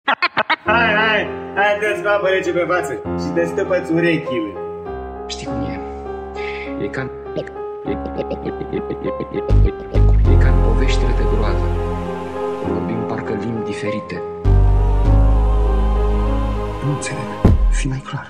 Hai, dă-ți apă rece pe față și destăpă-ți urechile. Știi cum e? E ca în poveștile de groază. Vorbim parcă limbi diferite. Nu înțeleg. Fii mai clar.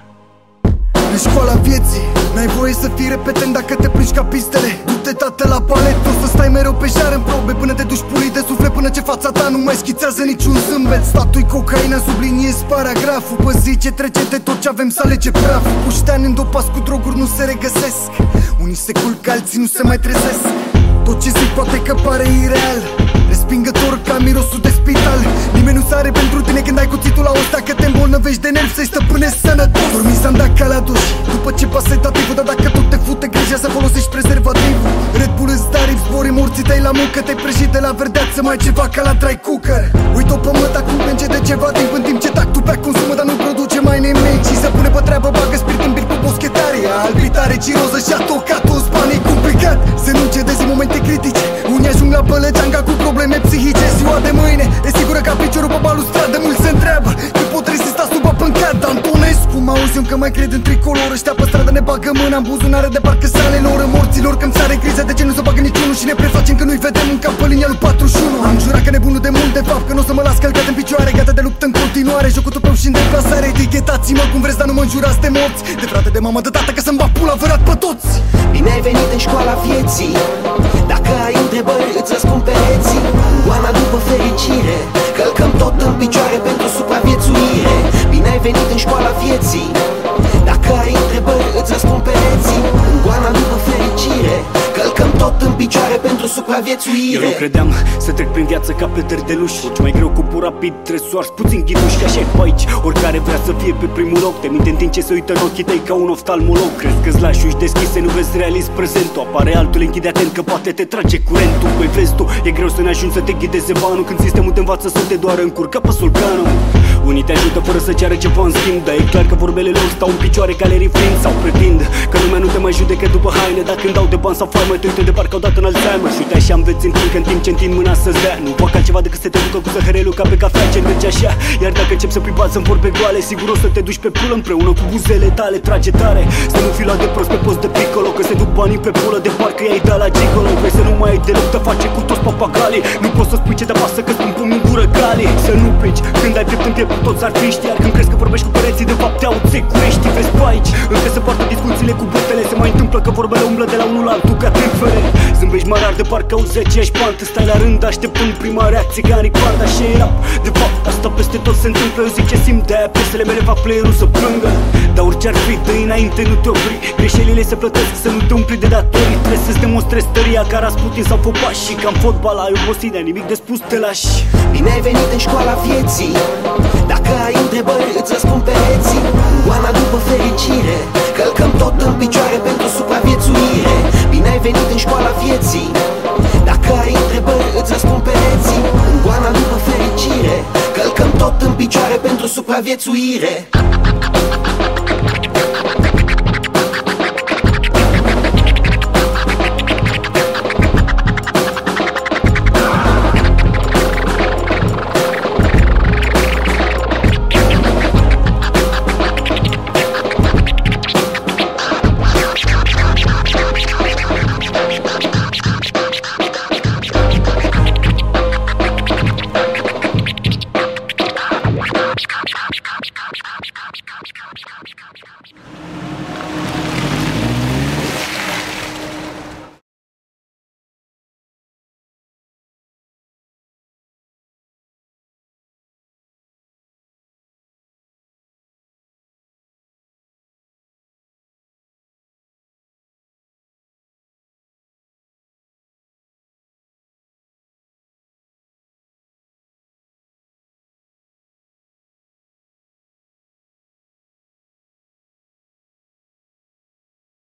În școala vieții n-ai voie să fii repetent dacă te prinzi ca pistele. Du-te, tată, la palet, o să stai mereu pe jar în probe până te duci pulit de suflet, până ce fața ta nu mai schițează niciun zâmbet. Statui cocaina, subliniezi paragraful. Pe zi ce trece de tot ce avem să alege praful. Pușteani îndopați cu droguri nu se regăsesc. Unii se culcă, alții nu se mai trezesc. Tot ce zic poate că pare ireal, respingător ca mirosul de spital. Nimeni nu sare pentru tine când ai cuțitul la ăsta, că te îmbolnăvești de nervi să-i stăpânești sănătos. Dormi s-am dat ca la duș, după ce pasă dativul, dar dacă tot te fute greșea să folosești prezervativul. Red Bull îți da rips, zbori morții tăi la muncă. Te-ai prăjit de la verdeață, mai ceva ca la dry cooker. Uite-o pe măt, acum plânge de ceva timp, în timp ce tac tu pe consumă, dar nu produce mai nimic. Și se pune pe treabă, bagă spirit în bir cu boschetaria. Albitare, ciroză și a tocat toți banii complicat. Să nu cedezi în momente critice. Unii ajung la Bălăgeanga cu probleme psihice. Ziua de mâine e sigură ca piciorul pe balustradă. Mulți se întreabă că pot rezista sub apă în cad. Antonescu, mă auzi eu că mai cred în tricolor. Ăștia pe stradă ne bagă mâna în buzunare de parcă sale lor. Morților că-mi sare criza, de ce nu se bagă niciunul? Și ne prefacem că nu-i vedem în cap pe linia lui 41. Am jurat că nebunul de mult de fapt, că nu o să mă las călcat în picioare. Gata de luptă în continuare, jocul tău și în deplasare. Etichetați-mă cum vreți, dar nu mă înjurați de morți. De frate, de mamă, de tată, că să-mi bag pula vărat pe toți. Bine ai venit în școala vieții. Dacă ai întrebări, îți răspund pereții. Goana după fericire, călcăm tot în picioare pentru supraviețuire. Bine ai venit în școala vieții. Dacă ai întrebări, îți răspund pereții. Goana după fericire, călcăm tot în picioare pentru supraviețuire. Eu credeam să trec prin viață ca pe tărdeluș. Orice mai greu cu pur rapid, tresoar, puțin ghiduș. Ca și pe aici, oricare vrea să fie pe primul loc. Te minte în timp ce se uită în ochii tăi ca un oftalmolog. Crezi că-ți lași uși deschise, nu vezi realist prezentul. Apare altul, închide atent că poate te trage curentul. Păi vezi tu, e greu să ne ajungi să te ghideze banul, când sistemul te învață să te doară în cur ca pe sulcanul. Unii te ajută fără să ceară ceva în schimb, dar e clar că vorbele lor stau în picioare ca lerii flind. Sau pretind că lumea nu te mai judecă după haine, dar când dau de bani sau farmă te uită de parcă au dat în Alzheimer. Și uite așa înveți în timp ce întind mâna să-ți dea. Nu fac altceva decât să te ducă cu zăhărelul ca pe cafea ce merge așa. Iar dacă încep să privați în vorbe goale, sigur o să te duci pe pulă împreună cu buzele tale. Trage tare, să nu fii luat de prost pe post de picolo, că se duc banii pe pulă de parcă i-ai dat la gigolo. Vrei să nu mai ai deloc de face cu toți papagalii. Nu poți să spui ce te pasă că spun pumni în gură gali. Să nu pici când ai piept în piept cu toți artiști. Iar când crezi că vorbești cu pereții, de fapt te auțecurești. Vezi pe aici, încă se poartă discuțiile cu bătele. Se mai întâmplă că vorbele umblă de la unul la altul ca trifele. Zâmbești mai rar de parcă auzi aceeași pantă. Stai la rând așteptând prima reacție ca în ripanda. Și e rap, de fapt asta peste tot se întâmplă. Eu zic ce simt, de-aia piesele mele fac playerul să plângă. Dar orice ar fi, dă înainte, nu te opri. Greșelile se plătesc, să nu te umpli de datorii. Trebuie să-ți demonstrezi tăria ca Rasputin sau Popași. Și ca în fotbal ai obosit, de nimic de spus, te lași. Bine ai venit în școala vieții. Dacă ai întrebări, îți răspund pereții. Goana după fericire, călcăm tot în picioare pentru supraviețuire. Bine ai venit în școala vieții. Dacă ai întrebări, îți răspund pereții. Goana după fericire, călcăm tot în picioare pentru supraviețuire.